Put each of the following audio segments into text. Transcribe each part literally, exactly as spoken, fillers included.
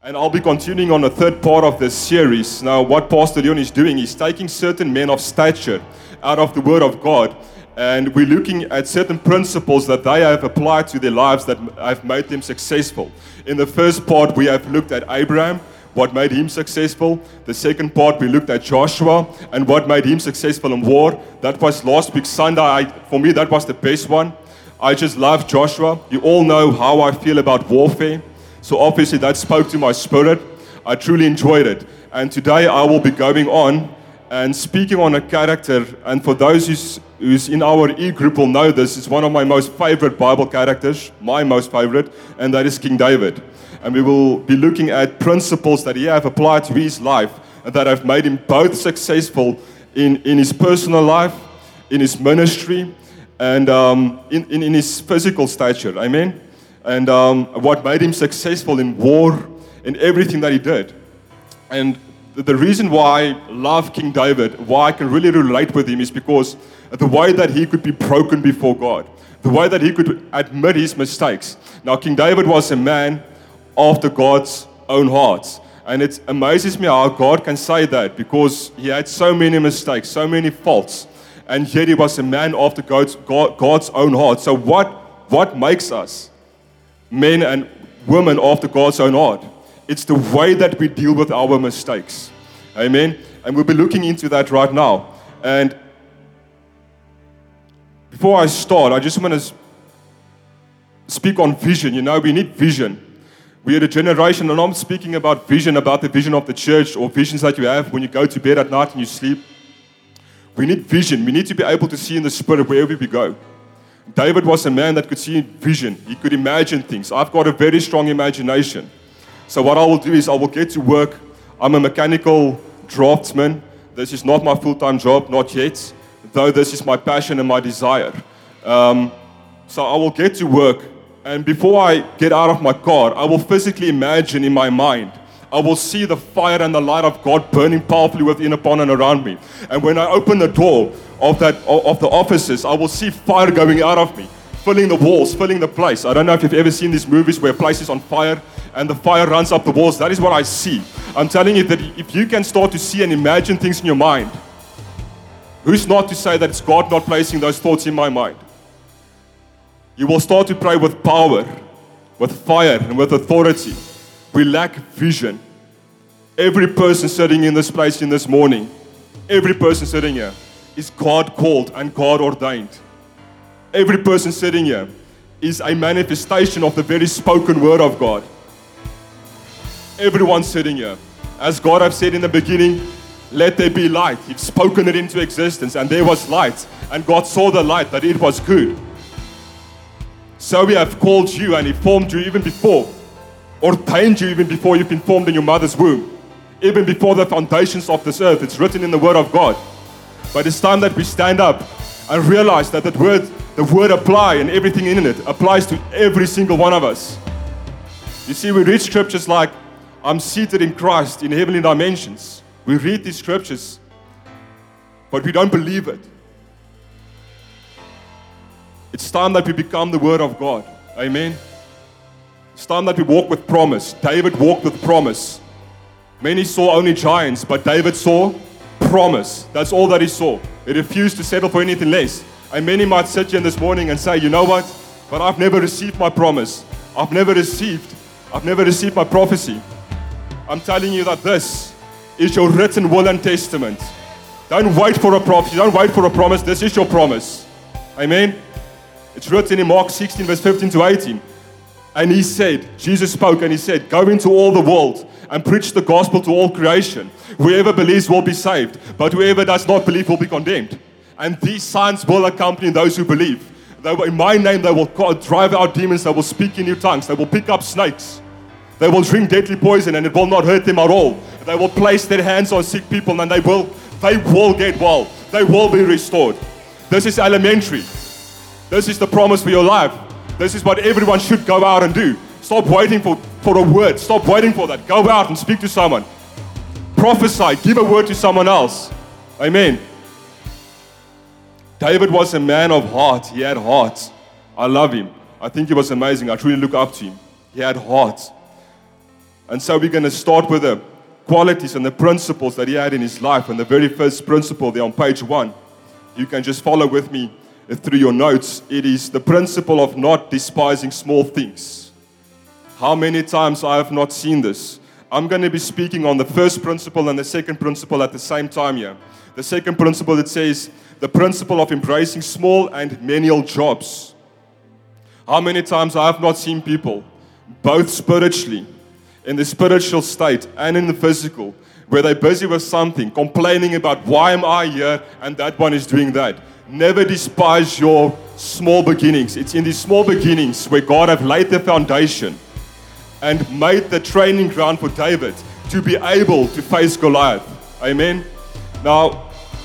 And I'll be continuing on the third part of this series. Now, what Pastor Leon is doing is taking certain men of stature out of the Word of God, and we're looking at certain principles that they have applied to their lives that have made them successful. In the first part, we have looked at Abraham, what made him successful. The second part, we looked at Joshua and what made him successful in war. That was last week Sunday. I, for me, that was the best one. I just love Joshua. You all know how I feel about warfare. So obviously that spoke to my spirit. I truly enjoyed it. And today I will be going on and speaking on a character. And for those who's, who's in our e-group will know this, it's one of my most favorite Bible characters, my most favorite, and that is King David. And we will be looking at principles that he have applied to his life and that have made him both successful in, in his personal life, in his ministry, and um, in, in, in his physical stature. Amen? And um, what made him successful in war, in everything that he did. And the reason why I love King David, why I can really relate with him, is because the way that he could be broken before God, the way that he could admit his mistakes. Now, King David was a man after God's own heart. And it amazes me how God can say that, because he had so many mistakes, so many faults, and yet he was a man after God's, God, God's own heart. So what, what makes us men and women after God's own heart? It's the way that we deal with our mistakes. Amen? And we'll be looking into that right now. And before I start, I just want to speak on vision. You know, we need vision. We are a generation, and I'm speaking about vision, about the vision of the church, or visions that you have when you go to bed at night and you sleep. We need vision. We need to be able to see in the spirit wherever we go. David was a man that could see vision. He could imagine things. I've got a very strong imagination. So what I will do is I will get to work. I'm a mechanical draftsman. This is not my full-time job, not yet, though this is my passion and my desire. Um, so I will get to work. And before I get out of my car, I will physically imagine in my mind, I will see the fire and the light of God burning powerfully within, upon, and around me. And when I open the door of that of the offices, I will see fire going out of me, filling the walls, filling the place. I don't know if you've ever seen these movies where a place is on fire and the fire runs up the walls. That is what I see. I'm telling you that if you can start to see and imagine things in your mind, who's not to say that it's God not placing those thoughts in my mind? You will start to pray with power, with fire, and with authority. We lack vision. Every person sitting in this place in this morning, every person sitting here is God called and God ordained. Every person sitting here is a manifestation of the very spoken word of God. Everyone sitting here, as God have said in the beginning, let there be light. He's spoken it into existence, and there was light, and God saw the light, that it was good. So we have called you, and He formed you even before, ordained you even before you've been formed in your mother's womb, even before the foundations of this earth. It's written in the Word of God. But it's time that we stand up and realize that that word, the word apply and everything in it applies to every single one of us. You see, we read scriptures like, I'm seated in Christ in heavenly dimensions. We read these scriptures, but we don't believe it. It's time that we become the Word of God. Amen. It's time that we walk with promise. David walked with promise. Many saw only giants, but David saw promise. That's all that he saw. He refused to settle for anything less. And many might sit here this morning and say, you know what? But I've never received my promise. I've never received. I've never received my prophecy. I'm telling you that this is your written will and testament. Don't wait for a prophecy. Don't wait for a promise. This is your promise. Amen. It's written in Mark sixteen, verse fifteen to eighteen. And he said, Jesus spoke and he said, go into all the world and preach the gospel to all creation. Whoever believes will be saved, but whoever does not believe will be condemned. And these signs will accompany those who believe. They will, in my name, they will drive out demons, they will speak in new tongues, they will pick up snakes. They will drink deadly poison and it will not hurt them at all. They will place their hands on sick people and they will, they will get well. They will be restored. This is elementary. This is the promise for your life. This is what everyone should go out and do. Stop waiting for, for a word. Stop waiting for that. Go out and speak to someone. Prophesy. Give a word to someone else. Amen. David was a man of heart. He had heart. I love him. I think he was amazing. I truly look up to him. He had heart. And so we're going to start with the qualities and the principles that he had in his life. And the very first principle there on page one, you can just follow with me through your notes. It is the principle of not despising small things. How many times I have not seen this? I'm going to be speaking on the first principle and the second principle at the same time here. The second principle, it says, the principle of embracing small and menial jobs. How many times I have not seen people, both spiritually, in the spiritual state and in the physical, where they're busy with something, complaining about why am I here and that one is doing that. Never despise your small beginnings. It's in these small beginnings where God have laid the foundation and made the training ground for David to be able to face Goliath. Amen. Now,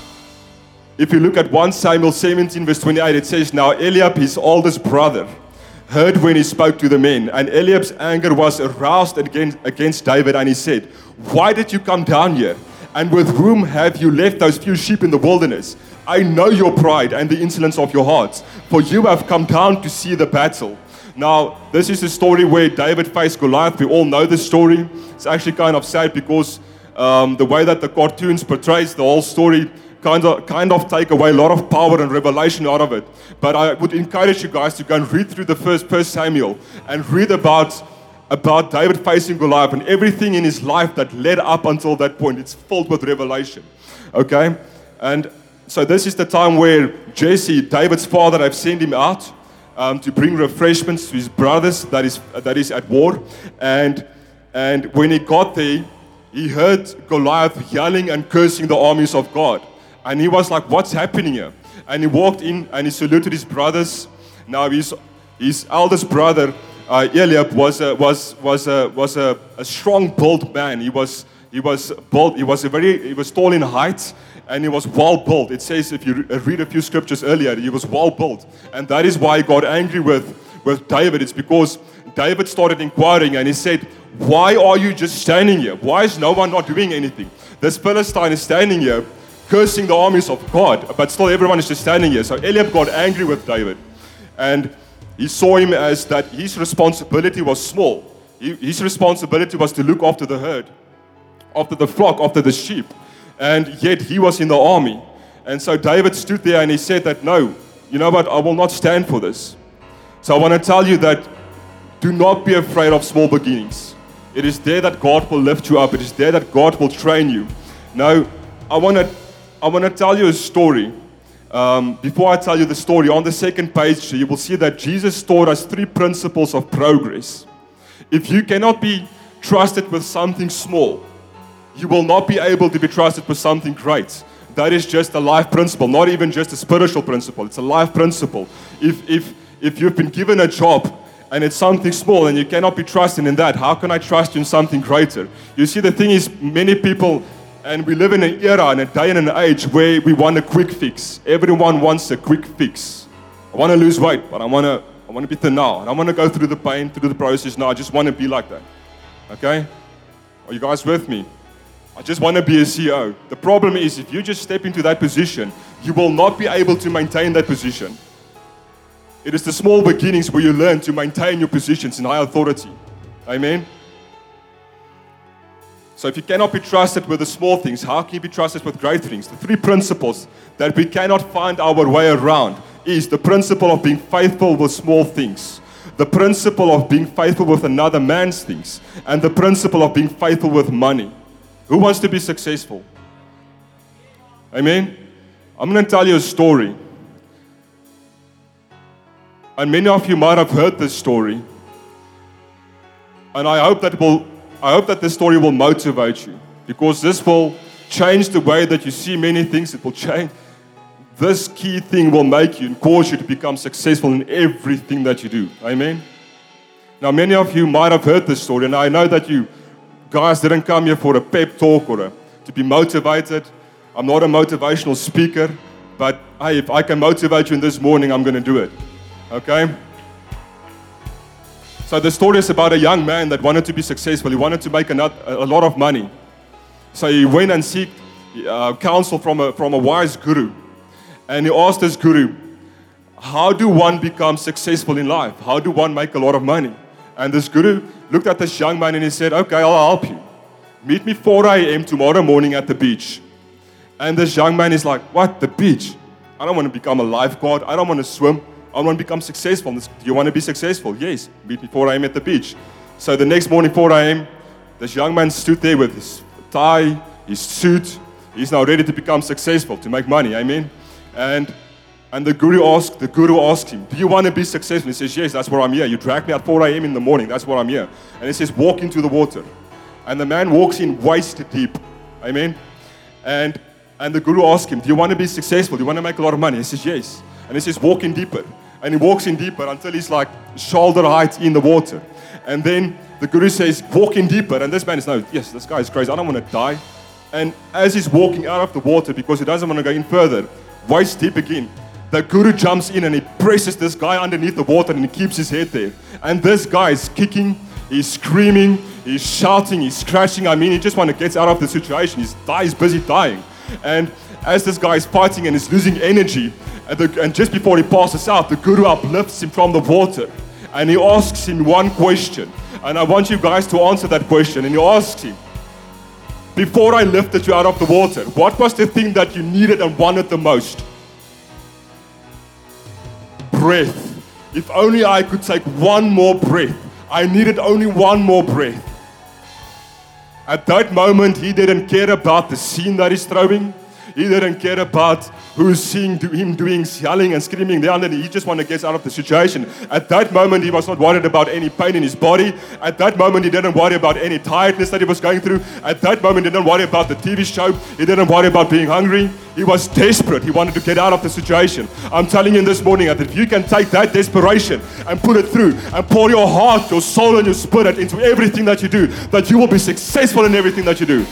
if you look at First Samuel seventeen verse twenty-eight, it says, now Eliab, his oldest brother, heard when he spoke to the men, and Eliab's anger was aroused against, against David, and he said, why did you come down here? And with whom have you left those few sheep in the wilderness? I know your pride and the insolence of your hearts, for you have come down to see the battle. Now, this is the story where David faced Goliath. We all know this story. It's actually kind of sad because um, the way that the cartoons portrays the whole story kind of kind of take away a lot of power and revelation out of it. But I would encourage you guys to go and read through the first First Samuel and read about, about David facing Goliath and everything in his life that led up until that point. It's filled with revelation. Okay? And so this is the time where Jesse, David's father, have sent him out um, to bring refreshments to his brothers that is that is at war. And and when he got there, he heard Goliath yelling and cursing the armies of God. And he was like, what's happening here? And he walked in and he saluted his brothers. Now his his eldest brother, uh, Eliab, was a, was was a was a, a strong built man. He was he was built. He was a very he was tall in height and he was well built. It says if you read a few scriptures earlier, he was well built, and that is why he got angry with with David. It's because David started inquiring and he said, why are you just standing here? Why is no one not doing anything? This Philistine is standing here, cursing the armies of God, but still everyone is just standing here. So Eliab got angry with David, and he saw him as that his responsibility was small. He, his responsibility was to look after the herd, after the flock, after the sheep, and yet he was in the army. And so David stood there and he said that, no, you know what, I will not stand for this. So I want to tell you that do not be afraid of small beginnings. It is there that God will lift you up. It is there that God will train you. Now, I want to I want to tell you a story. Um, before I tell you the story, on the second page, you will see that Jesus taught us three principles of progress. If you cannot be trusted with something small, you will not be able to be trusted with something great. That is just a life principle, not even just a spiritual principle. It's a life principle. If if if you've been given a job and it's something small and you cannot be trusted in that, how can I trust you in something greater? You see, the thing is, many people, and we live in an era and a day and an age where we want a quick fix. Everyone wants a quick fix. I want to lose weight, but I want to I want to be thin now. And I want to go through the pain, through the process now. I just want to be like that. Okay? Are you guys with me? I just want to be a C E O. The problem is, if you just step into that position, you will not be able to maintain that position. It is the small beginnings where you learn to maintain your positions in high authority. Amen? So if you cannot be trusted with the small things, how can you be trusted with great things? The three principles that we cannot find our way around is the principle of being faithful with small things, the principle of being faithful with another man's things, and the principle of being faithful with money. Who wants to be successful? Amen? I'm going to tell you a story. And many of you might have heard this story. And I hope that it will I hope that this story will motivate you, because this will change the way that you see many things. It will change. This key thing will make you and cause you to become successful in everything that you do. Amen? Now, many of you might have heard this story, and I know that you guys didn't come here for a pep talk or a, to be motivated. I'm not a motivational speaker, but hey, if I can motivate you in this morning, I'm going to do it. Okay? So the story is about a young man that wanted to be successful. He wanted to make a, a lot of money. So he went and sought uh, counsel from a, from a wise guru. And he asked this guru, how do one become successful in life? How do one make a lot of money? And this guru, looked at this young man and he said, okay, I'll help you. Meet me four a.m. tomorrow morning at the beach. And this young man is like, what, the beach? I don't want to become a lifeguard. I don't want to swim. I want to become successful. Do you want to be successful? Yes. Meet me four a.m. at the beach. So the next morning, four a.m., this young man stood there with his tie, his suit. He's now ready to become successful, to make money. Amen. And and the guru asked, the guru asked him, do you want to be successful? He says, yes, that's what I'm here. You dragged me at four a.m. in the morning. That's what I'm here. And he says, walk into the water. And the man walks in waist deep. Amen. And and the guru asked him, do you want to be successful? Do you want to make a lot of money? He says, yes. And he says, walk in deeper. And he walks in deeper until he's like shoulder height in the water. And then the guru says, walk in deeper. And this man is, no, yes, this guy is crazy. I don't want to die. And as he's walking out of the water, because he doesn't want to go in further, waist deep again, the guru jumps in and he presses this guy underneath the water and he keeps his head there. And this guy is kicking, he's screaming, he's shouting, he's scratching. I mean, he just wants to get out of the situation. He's, he's busy dying. And as this guy is fighting and is losing energy, and, the, and just before he passes out, the guru uplifts him from the water. And he asks him one question. And I want you guys to answer that question. And he asks him, before I lifted you out of the water, what was the thing that you needed and wanted the most? Breath. If only I could take one more breath. I needed only one more breath. At that moment, he didn't care about the scene that he's throwing. He didn't care about who's seeing him doing yelling and screaming there and then. He just wanted to get out of the situation. At that moment, he was not worried about any pain in his body. At that moment, he didn't worry about any tiredness that he was going through. At that moment, he didn't worry about the T V show. He didn't worry about being hungry. He was desperate. He wanted to get out of the situation. I'm telling you this morning that if you can take that desperation and put it through and pour your heart, your soul, and your spirit into everything that you do, that you will be successful in everything that you do.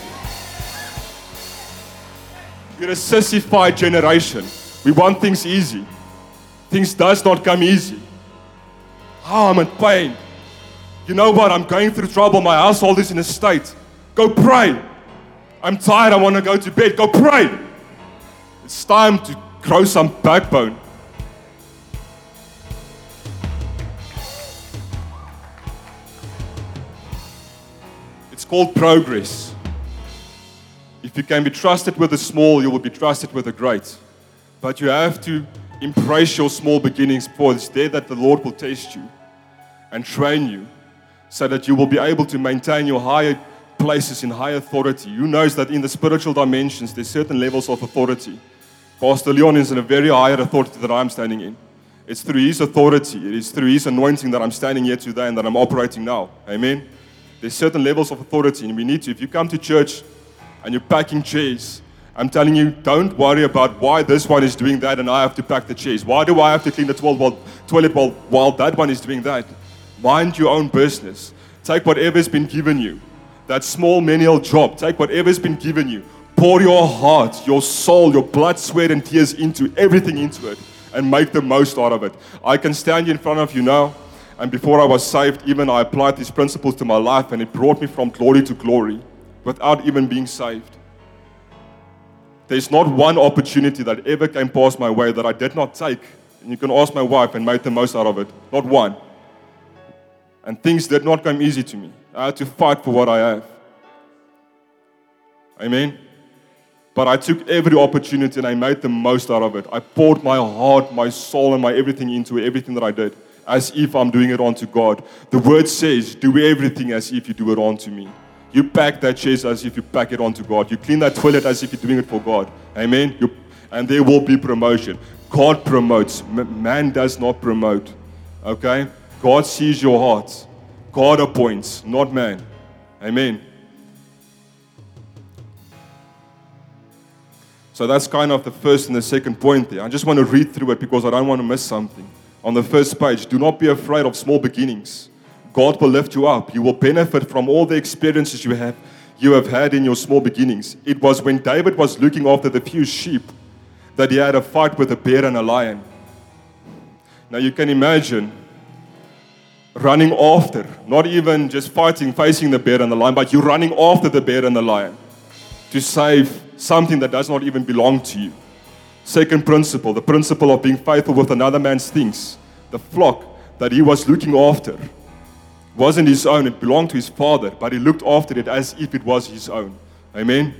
We're a sissified generation. We want things easy. Things does not come easy. Oh, I'm in pain. You know what? I'm going through trouble. My household is in a state. Go pray. I'm tired. I want to go to bed. Go pray. It's time to grow some backbone. It's called progress. If you can be trusted with the small, you will be trusted with the great. But you have to embrace your small beginnings, for it's there that the Lord will test you and train you so that you will be able to maintain your higher places in high authority. You know that in the spiritual dimensions, there's certain levels of authority. Pastor Leon is in a very higher authority that I'm standing in. It's through his authority, it is through his anointing that I'm standing here today and that I'm operating now. Amen? There's certain levels of authority, and we need to, if you come to church and you're packing chairs, I'm telling you, don't worry about why this one is doing that and I have to pack the chairs. Why do I have to clean the toilet while, toilet while, while that one is doing that? Mind your own business. Take whatever's been given you. That small menial job. Take whatever's been given you. Pour your heart, your soul, your blood, sweat, and tears into everything into it and make the most out of it. I can stand here in front of you now, and before I was saved, even I applied these principles to my life and it brought me from glory to glory. Without even being saved. There's not one opportunity that ever came past my way that I did not take. And you can ask my wife and made the most out of it. Not one. And things did not come easy to me. I had to fight for what I have. Amen. But I took every opportunity and I made the most out of it. I poured my heart, my soul, and my everything into everything that I did. As if I'm doing it unto God. The word says, do everything as if you do it unto me. You pack that chest as if you pack it onto God. You clean that toilet as if you're doing it for God. Amen? You, and there will be promotion. God promotes. Man does not promote. Okay? God sees your heart. God appoints, not man. Amen? So that's kind of the first and the second point there. I just want to read through it because I don't want to miss something. On the first page, do not be afraid of small beginnings. God will lift you up. You will benefit from all the experiences you have, you have had in your small beginnings. It was when David was looking after the few sheep that he had a fight with a bear and a lion. Now you can imagine running after, not even just fighting, facing the bear and the lion, but you're running after the bear and the lion to save something that does not even belong to you. Second principle, the principle of being faithful with another man's things. The flock that he was looking after. It wasn't his own, it belonged to his father, but he looked after it as if it was his own. Amen?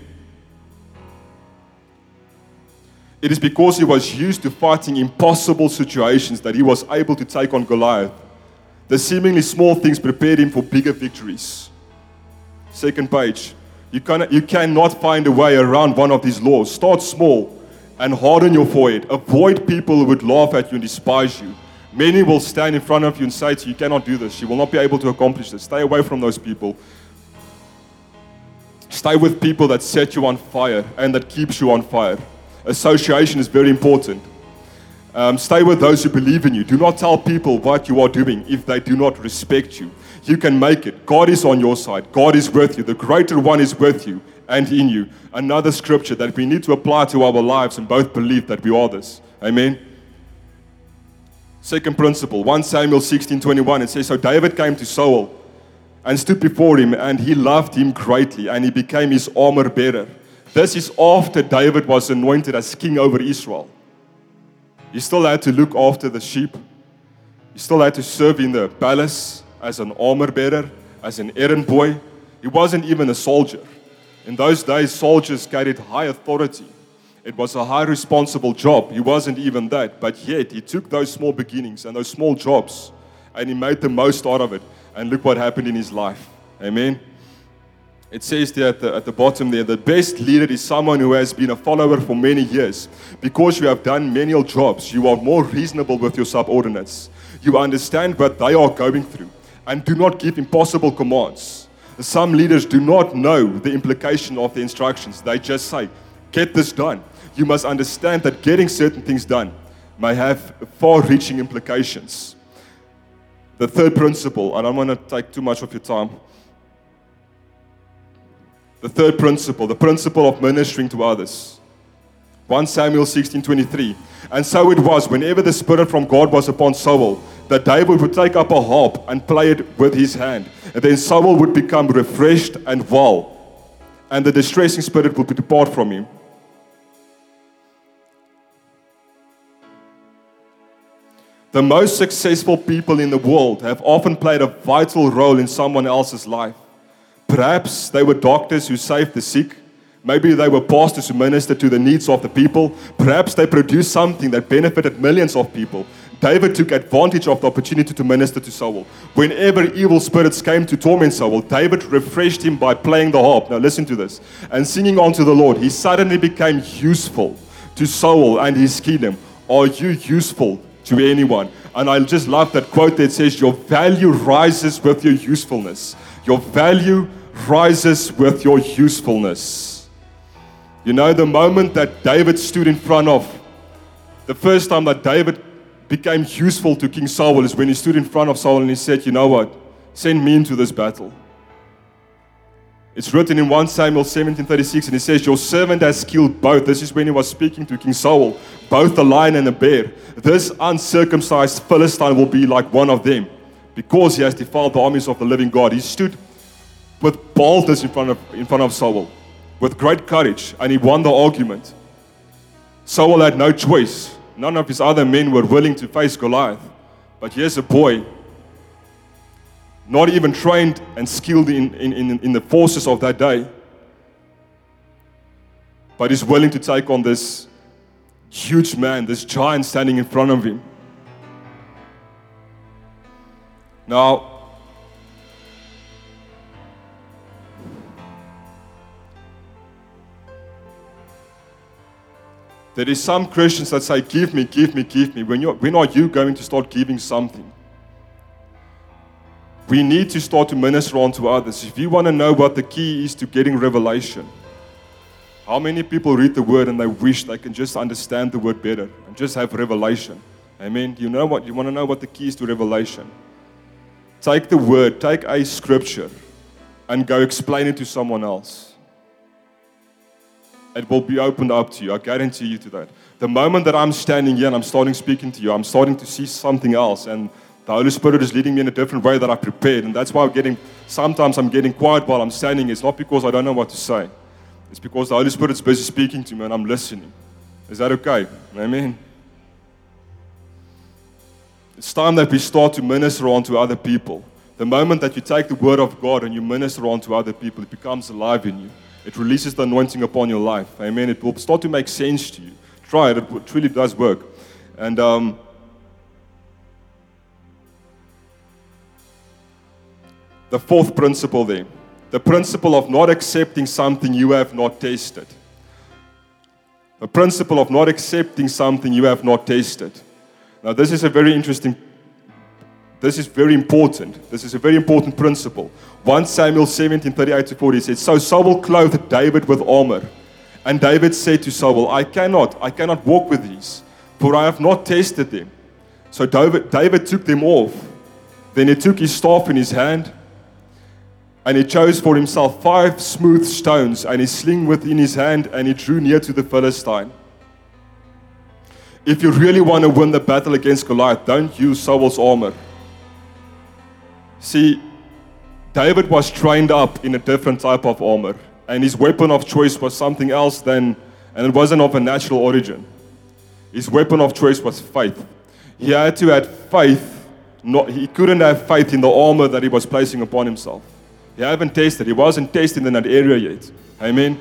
It is because he was used to fighting impossible situations that he was able to take on Goliath. The seemingly small things prepared him for bigger victories. Second page. You, cannot, you cannot find a way around one of these laws. Start small and harden your forehead. Avoid people who would laugh at you and despise you. Many will stand in front of you and say to you, you cannot do this. You will not be able to accomplish this. Stay away from those people. Stay with people that set you on fire and that keeps you on fire. Association is very important. Um, stay with those who believe in you. Do not tell people what you are doing if they do not respect you. You can make it. God is on your side. God is with you. The greater one is with you and in you. Another scripture that we need to apply to our lives and both believe that we are this. Amen. Second principle, First Samuel sixteen twenty-one. It says, so David came to Saul and stood before him, and he loved him greatly, and he became his armor bearer. This is after David was anointed as king over Israel. He still had to look after the sheep. He still had to serve in the palace as an armor bearer, as an errand boy. He wasn't even a soldier. In those days, soldiers carried high authority. It was a high responsible job. He wasn't even that. But yet, he took those small beginnings and those small jobs, and he made the most out of it. And look what happened in his life. Amen. It says there at the, at the bottom there, the best leader is someone who has been a follower for many years. Because you have done menial jobs, you are more reasonable with your subordinates. You understand what they are going through and do not give impossible commands. Some leaders do not know the implication of the instructions. They just say, get this done. You must understand that getting certain things done may have far-reaching implications. The third principle, and I don't want to take too much of your time. The third principle, the principle of ministering to others. First Samuel sixteen twenty-three. And so it was, whenever the Spirit from God was upon Saul, that David would take up a harp and play it with his hand. And then Saul would become refreshed and well, and the distressing spirit would depart from him. The most successful people in the world have often played a vital role in someone else's life. Perhaps they were doctors who saved the sick. Maybe they were pastors who ministered to the needs of the people. Perhaps they produced something that benefited millions of people. David took advantage of the opportunity to minister to Saul. Whenever evil spirits came to torment Saul, David refreshed him by playing the harp. Now listen to this. And singing unto the Lord, he suddenly became useful to Saul and his kingdom. Are you useful to anyone? And I just love that quote that says, your value rises with your usefulness. Your value rises with your usefulness. You know, the moment that David stood in front of, the first time that David became useful to King Saul is when he stood in front of Saul and he said, you know what, send me into this battle. It's written in First Samuel seventeen thirty-six, and it says, your servant has killed both. This is when he was speaking to King Saul, both the lion and the bear. This uncircumcised Philistine will be like one of them, because he has defiled the armies of the living God. He stood with boldness in front of, in front of Saul, with great courage, and he won the argument. Saul had no choice. None of his other men were willing to face Goliath. But here's a boy, not even trained and skilled in, in, in, in the forces of that day, but he's willing to take on this huge man, this giant standing in front of him. Now, there is some Christians that say, give me, give me, give me. When, you're, when are you going to start giving something? We need to start to minister on to others. If you want to know what the key is to getting revelation, how many people read the word and they wish they can just understand the word better and just have revelation? Amen. You know what? You want to know what the key is to revelation? Take the word, take a scripture, and go explain it to someone else. It will be opened up to you. I guarantee you to that. The moment that I'm standing here and I'm starting speaking to you, I'm starting to see something else, and the Holy Spirit is leading me in a different way that I prepared. And that's why I'm getting, sometimes I'm getting quiet while I'm standing. It's not because I don't know what to say. It's because the Holy Spirit is busy speaking to me and I'm listening. Is that okay? Amen. It's time that we start to minister on to other people. The moment that you take the word of God and you minister on to other people, it becomes alive in you. It releases the anointing upon your life. Amen. It will start to make sense to you. Try it. It truly does work. And um, the fourth principle there, the principle of not accepting something you have not tasted. The principle of not accepting something you have not tasted. Now, this is a very interesting, this is very important. This is a very important principle. First Samuel seventeen, thirty-eight to forty says, So Saul clothed David with armor. And David said to Saul, I cannot, I cannot walk with these, for I have not tasted them. So David, David took them off. Then he took his staff in his hand, and he chose for himself five smooth stones, and his sling within his hand, and he drew near to the Philistine. If you really want to win the battle against Goliath, don't use Saul's armor. See, David was trained up in a different type of armor, and his weapon of choice was something else than, and it wasn't of a natural origin. His weapon of choice was faith. He had to have faith. Not, he couldn't have faith in the armor that he was placing upon himself. He hadn't tasted. He wasn't tasted in that area yet. Amen.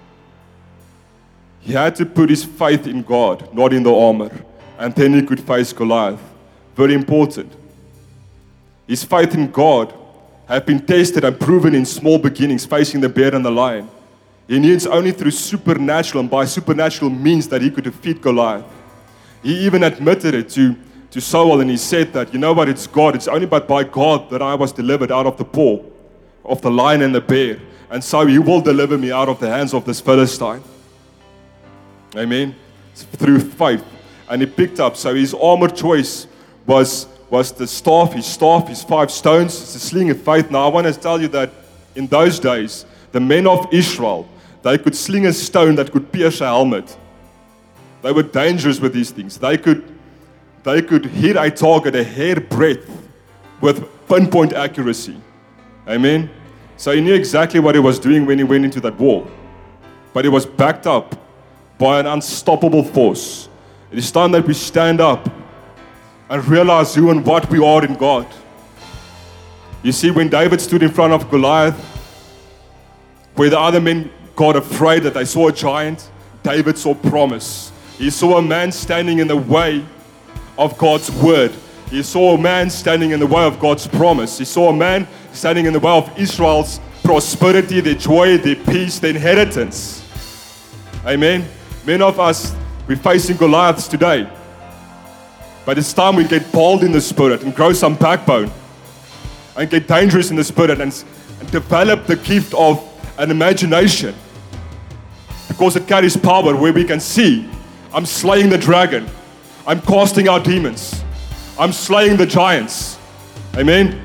He had to put his faith in God, not in the armor. And then he could face Goliath. Very important. His faith in God had been tested and proven in small beginnings, facing the bear and the lion. He knew it's only through supernatural and by supernatural means that he could defeat Goliath. He even admitted it to, to Saul, and he said that, you know what, it's God. It's only but by God that I was delivered out of the paw of the lion and the bear. And so he will deliver me out of the hands of this Philistine. Amen. It's through faith. And he picked up. So his armor choice was, was the staff, his staff, his five stones. It's a sling of faith. Now I want to tell you that in those days, the men of Israel, they could sling a stone that could pierce a helmet. They were dangerous with these things. They could, they could hit a target a hair breadth with pinpoint accuracy. Amen. So he knew exactly what he was doing when he went into that war. But he was backed up by an unstoppable force. It is time that we stand up and realize who and what we are in God. You see, when David stood in front of Goliath, where the other men got afraid that they saw a giant, David saw promise. He saw a man standing in the way of God's word. He saw a man standing in the way of God's promise. He saw a man standing in the way of Israel's prosperity, their joy, their peace, their inheritance. Amen. Many of us, we're facing Goliaths today. But it's time we get bold in the spirit and grow some backbone and get dangerous in the spirit and, and develop the gift of an imagination. Because it carries power where we can see, I'm slaying the dragon. I'm casting out demons. I'm slaying the giants. Amen.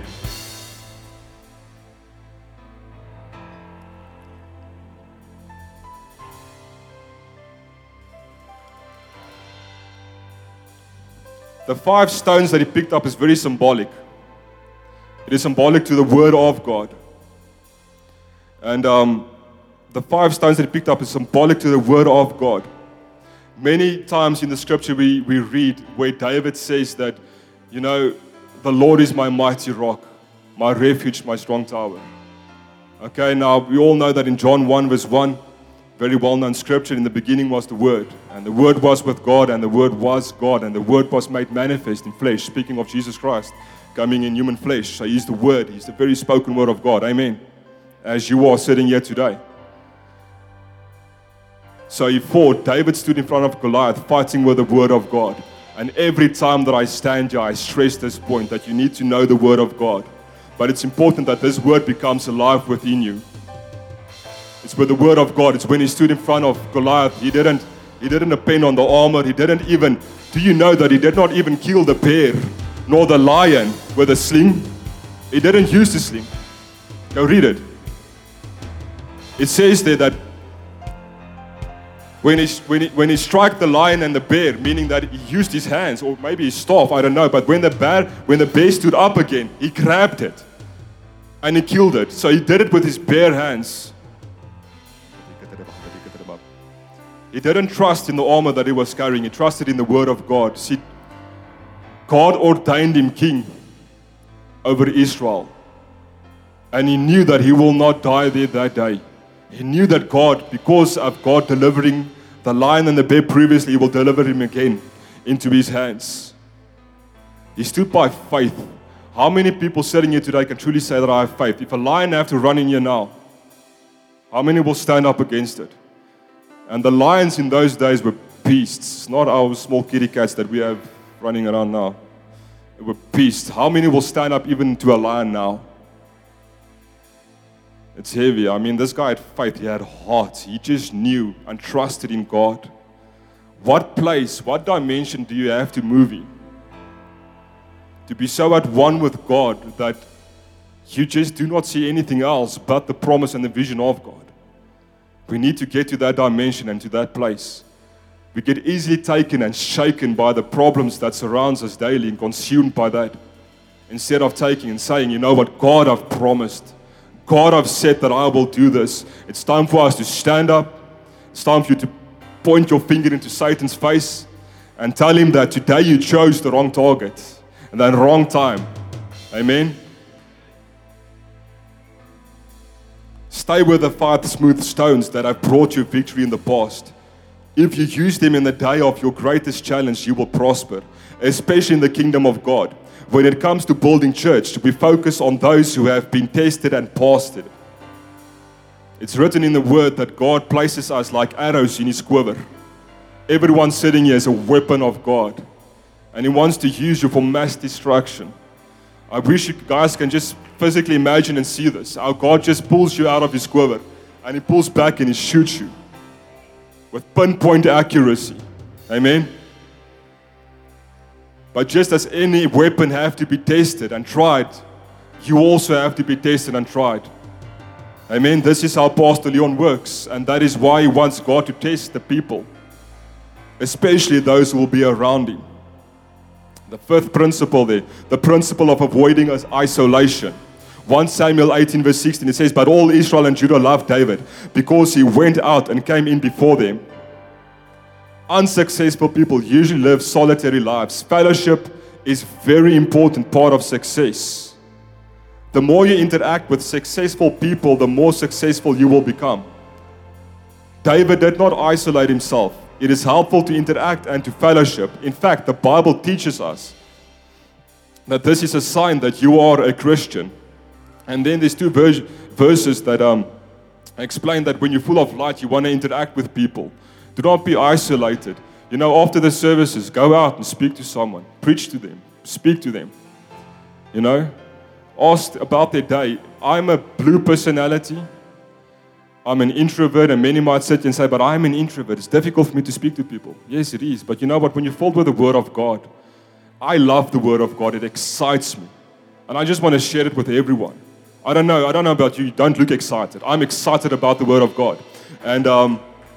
The five stones that he picked up is very symbolic. It is symbolic to the word of God. And um, the five stones that he picked up is symbolic to the word of God. Many times in the scripture we, we read where David says that, you know, the Lord is my mighty rock, my refuge, my strong tower. Okay, now we all know that in John one verse one, very well-known scripture, in the beginning was the Word, and the Word was with God, and the Word was God, and the Word was made manifest in flesh, speaking of Jesus Christ, coming in human flesh. So He's the Word, He's the very spoken Word of God, amen, as you are sitting here today. So he fought, David stood in front of Goliath, fighting with the Word of God. And every time that I stand here, I stress this point, that you need to know the Word of God. But it's important that this Word becomes alive within you. It's with the Word of God. It's when he stood in front of Goliath. He didn't, he didn't depend on the armor. He didn't even, do you know that he did not even kill the bear, nor the lion with a sling? He didn't use the sling. Go read it. It says there that when he, when he, when he struck the lion and the bear, meaning that he used his hands, or maybe his staff, I don't know, but when the bear, when the bear stood up again, he grabbed it and he killed it. So he did it with his bare hands. He didn't trust in the armor that he was carrying. He trusted in the Word of God. See, God ordained him king over Israel. And he knew that he will not die there that day. He knew that God, because of God delivering the lion and the bear previously, he will deliver him again into his hands. He stood by faith. How many people sitting here today can truly say that I have faith? If a lion have to run in here now, how many will stand up against it? And the lions in those days were beasts, not our small kitty cats that we have running around now. They were beasts. How many will stand up even to a lion now? It's heavy. I mean, this guy had faith. He had heart. He just knew and trusted in God. What place, what dimension do you have to move in? To be so at one with God that you just do not see anything else but the promise and the vision of God. We need to get to that dimension and to that place. We get easily taken and shaken by the problems that surrounds us daily and consumed by that. Instead of taking and saying, you know what, God, I've promised. God, I've said that I will do this. It's time for us to stand up. It's time for you to point your finger into Satan's face and tell him that today you chose the wrong target and the wrong time. Amen. Stay with the five smooth stones that have brought you victory in the past. If you use them in the day of your greatest challenge, you will prosper, especially in the kingdom of God. When it comes to building church, we focus on those who have been tested and passed it. It's written in the word that God places us like arrows in his quiver. Everyone sitting here is a weapon of God. And he wants to use you for mass destruction. I wish you guys can just physically imagine and see this. How God just pulls you out of his quiver. And he pulls back and he shoots you. With pinpoint accuracy. Amen. But just as any weapon have to be tested and tried, you also have to be tested and tried. Amen. This is how Pastor Leon works. And that is why he wants God to test the people. Especially those who will be around him. The fifth principle there. The principle of avoiding isolation. First Samuel eighteen verse sixteen. It says, but all Israel and Judah loved David because he went out and came in before them. Unsuccessful people usually live solitary lives. Fellowship is a very important part of success. The more you interact with successful people, the more successful you will become. David did not isolate himself. It is helpful to interact and to fellowship. In fact, the Bible teaches us that this is a sign that you are a Christian. And then there's two vers- verses that um, explain that when you're full of light, you want to interact with people. Do not be isolated. You know, after the services, go out and speak to someone. Preach to them. Speak to them. You know, ask about their day. I'm a blue personality. I'm an introvert, and many might sit and say, but I'm an introvert. It's difficult for me to speak to people. Yes, it is. But you know what? When you're filled with the Word of God, I love the Word of God. It excites me. And I just want to share it with everyone. I don't know. I don't know about you. You don't look excited. I'm excited about the Word of God. And um,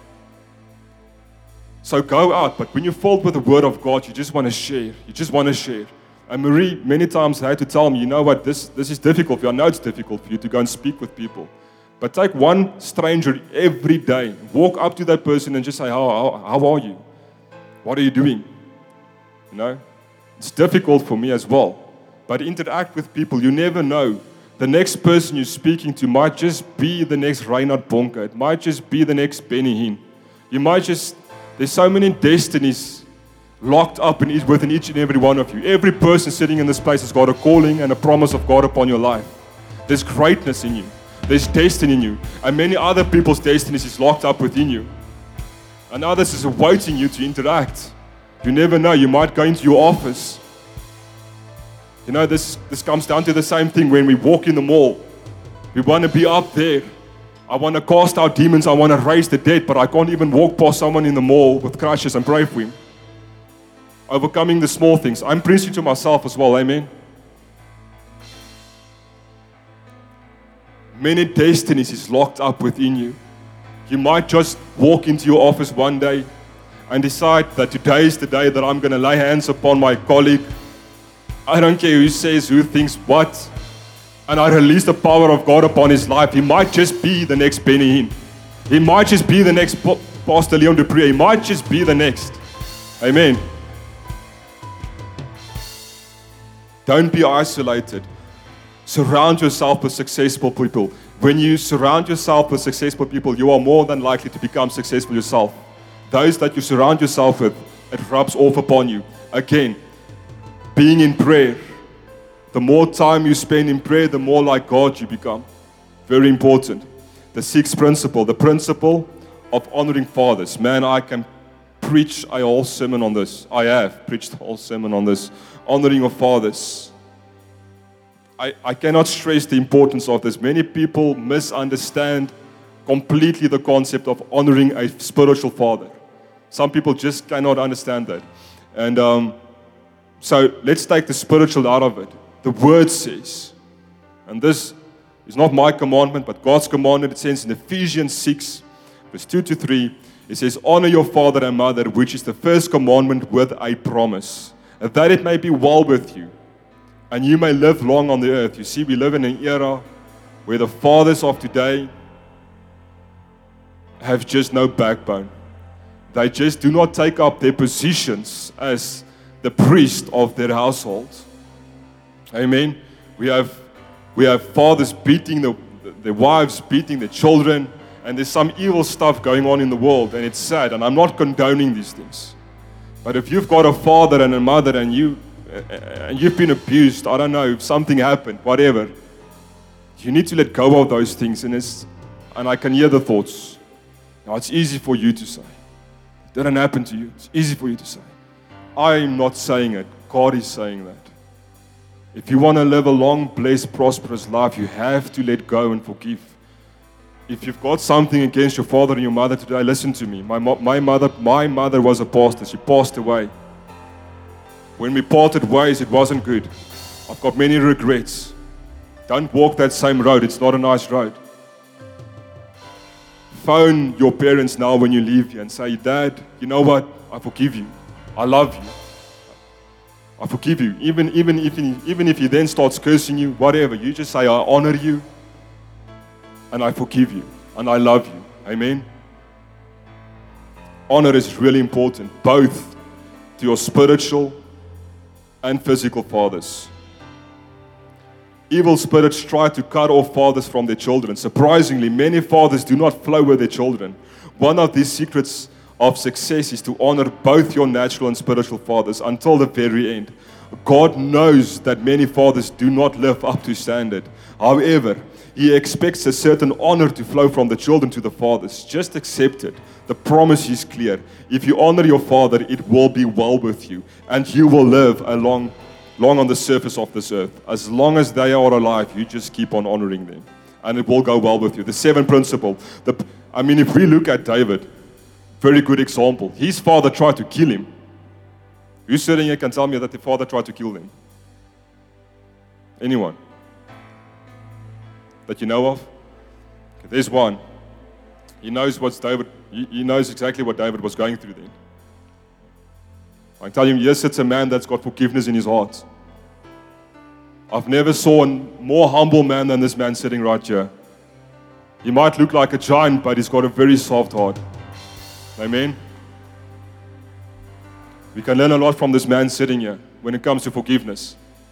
so go out. But when you're filled with the Word of God, you just want to share. You just want to share. And Marie, many times had to tell me, you know what? This, this is difficult for you. I know it's difficult for you to go and speak with people. But take one stranger every day. Walk up to that person and just say, how, how, how are you? What are you doing? You know? It's difficult for me as well. But interact with people. You never know. The next person you're speaking to might just be the next Reinhard Bonke. It might just be the next Benny Hinn. You might just, there's so many destinies locked up in each, within each and every one of you. Every person sitting in this place has got a calling and a promise of God upon your life. There's greatness in you. There's destiny in you. And many other people's destinies is locked up within you. And others is awaiting you to interact. You never know. You might go into your office. You know, this, this comes down to the same thing when we walk in the mall. We want to be up there. I want to cast out demons. I want to raise the dead. But I can't even walk past someone in the mall with crutches and pray for him. Overcoming the small things. I'm preaching to myself as well. Amen. Many destinies is locked up within you. You might just walk into your office one day and decide that today is the day that I'm going to lay hands upon my colleague. I don't care who says, who thinks what. And I release the power of God upon his life. He might just be the next Benny Hinn. He might just be the next Pastor Leon Dupree. He might just be the next. Amen. Don't be isolated. Surround yourself with successful people. When you surround yourself with successful people, you are more than likely to become successful yourself. Those that you surround yourself with, it rubs off upon you. Again, being in prayer. The more time you spend in prayer, the more like God you become. Very important. The sixth principle, the principle of honoring fathers. Man, I can preach a whole sermon on this. I have preached a whole sermon on this. Honoring of fathers. I, I cannot stress the importance of this. Many people misunderstand completely the concept of honoring a spiritual father. Some people just cannot understand that. And um, so let's take the spiritual out of it. The word says, and this is not my commandment, but God's commandment. It says in Ephesians six, verse two to three, it says, honor your father and mother, which is the first commandment with a promise, that it may be well with you, and you may live long on the earth. You see, we live in an era where the fathers of today have just no backbone. They just do not take up their positions as the priest of their household. Amen. We have we have fathers beating the, their wives, beating their children, and there's some evil stuff going on in the world, and it's sad, and I'm not condoning these things. But if you've got a father and a mother and you and you've been abused, I don't know, if something happened, whatever, you need to let go of those things. And it's and I can hear the thoughts. Now, it's easy for you to say. It didn't happen to you. It's easy for you to say. I'm not saying it. God is saying that. If you want to live a long, blessed, prosperous life, you have to let go and forgive. If you've got something against your father and your mother today, listen to me. My, mo- my mother, my mother was a pastor. She passed away. When we parted ways, it wasn't good. I've got many regrets. Don't walk that same road. It's not a nice road. Phone your parents now when you leave here and say, Dad, you know what? I forgive you. I love you. I forgive you. Even, even, if he, even if he then starts cursing you, whatever, you just say, I honor you and I forgive you and I love you. Amen? Honor is really important, both to your spiritual and physical fathers. Evil spirits try to cut off fathers from their children. Surprisingly, many fathers do not flow with their children. One of these secrets of success is to honor both your natural and spiritual fathers until the very end. God knows that many fathers do not live up to standard. However, He expects a certain honor to flow from the children to the fathers. Just accept it. The promise is clear. If you honor your father, it will be well with you, and you will live a long, long on the surface of this earth. As long as they are alive, you just keep on honoring them, and it will go well with you. The seventh principle. The, I mean, if we look at David, very good example. His father tried to kill him. Who's sitting here can tell me that the father tried to kill him? Anyone that you know of? Okay, there's one. He knows what's David. He, he knows exactly what David was going through then. I can tell you, yes, it's a man that's got forgiveness in his heart. I've never saw a more humble man than this man sitting right here. He might look like a giant, but he's got a very soft heart. Amen? We can learn a lot from this man sitting here when it comes to forgiveness.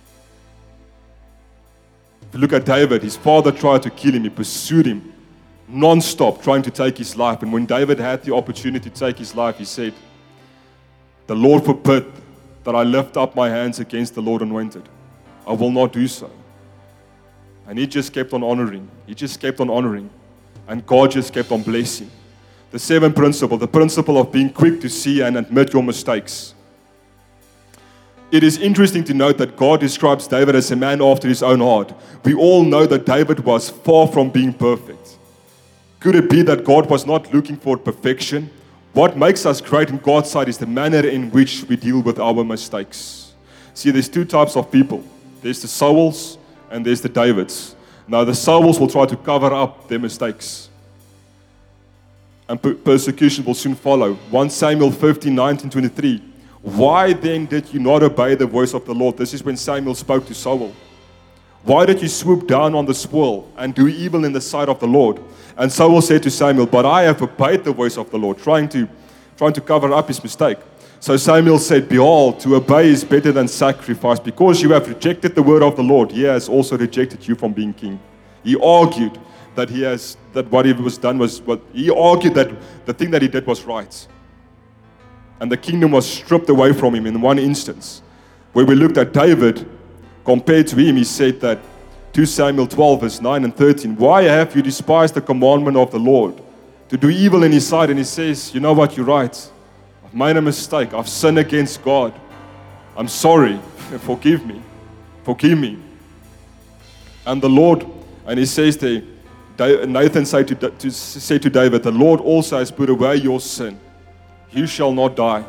If you look at David, his father tried to kill him. He pursued him non-stop, trying to take his life. And when David had the opportunity to take his life, he said, the Lord forbid that I lift up my hands against the Lord anointed. I will not do so. And he just kept on honoring. He just kept on honoring. And God just kept on blessing. The seventh principle, the principle of being quick to see and admit your mistakes. It is interesting to note that God describes David as a man after his own heart. We all know that David was far from being perfect. Could it be that God was not looking for perfection? What makes us great in God's sight is the manner in which we deal with our mistakes. See, there's two types of people. There's the Sauls and there's the Davids. Now, the Sauls will try to cover up their mistakes, and per- persecution will soon follow. First Samuel fifteen, nineteen, twenty-three. Why then did you not obey the voice of the Lord? This is when Samuel spoke to Saul. Why did you swoop down on the spoil and do evil in the sight of the Lord? And Saul said to Samuel, but I have obeyed the voice of the Lord, trying to, trying to cover up his mistake. So Samuel said, behold, to obey is better than sacrifice. Because you have rejected the word of the Lord, he has also rejected you from being king. He argued that he has that what he was done was what he argued that the thing that he did was right. And the kingdom was stripped away from him in one instance. Where we looked at David, compared to him, he said that Second Samuel twelve, verse nine and thirteen, why have you despised the commandment of the Lord, to do evil in his sight? And he says, you know what, you're right. I've made a mistake. I've sinned against God. I'm sorry. Forgive me. Forgive me. And the Lord, and he says there, Nathan said to, to, said to David, the Lord also has put away your sin. You shall not die.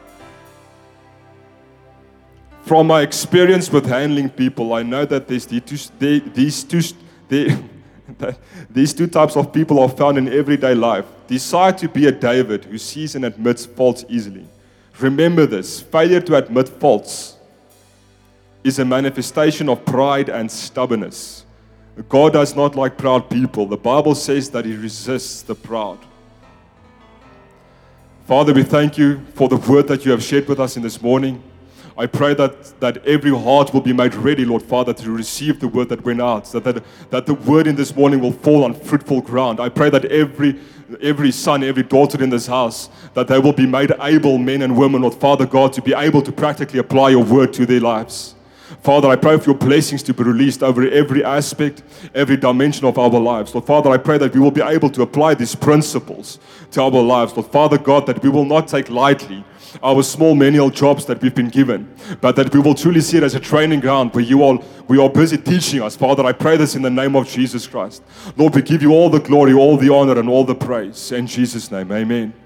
From my experience with handling people, I know that there's the two, they, these two, they, these two types of people are found in everyday life. Decide to be a David who sees and admits faults easily. Remember this, failure to admit faults is a manifestation of pride and stubbornness. God does not like proud people. The Bible says that He resists the proud. Father, we thank you for the word that you have shared with us in this morning. I pray that, that every heart will be made ready, Lord Father, to receive the word that went out, that, that, that the word in this morning will fall on fruitful ground. I pray that every, every son, every daughter in this house, that they will be made able men and women, Lord Father God, to be able to practically apply your word to their lives. Father, I pray for your blessings to be released over every aspect, every dimension of our lives. Lord Father, I pray that we will be able to apply these principles to our lives. Lord Father God, that we will not take lightly our small menial jobs that we've been given, but that we will truly see it as a training ground where you all we are busy teaching us. Father, I pray this in the name of Jesus Christ. Lord, we give you all the glory, all the honor, and all the praise. In Jesus' name, amen.